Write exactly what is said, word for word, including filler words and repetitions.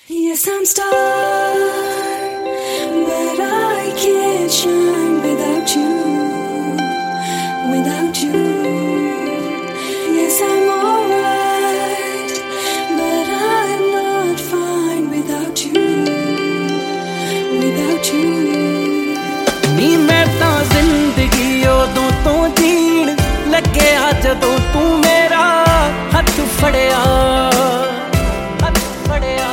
Yes, I'm star, but I can't shine without you, without you. Yes, I'm alright, but I'm not fine without you, without you. नी मैं तां जिंदगी उदों तो जीण लग्या जदों तू मेरा हथ फड़िया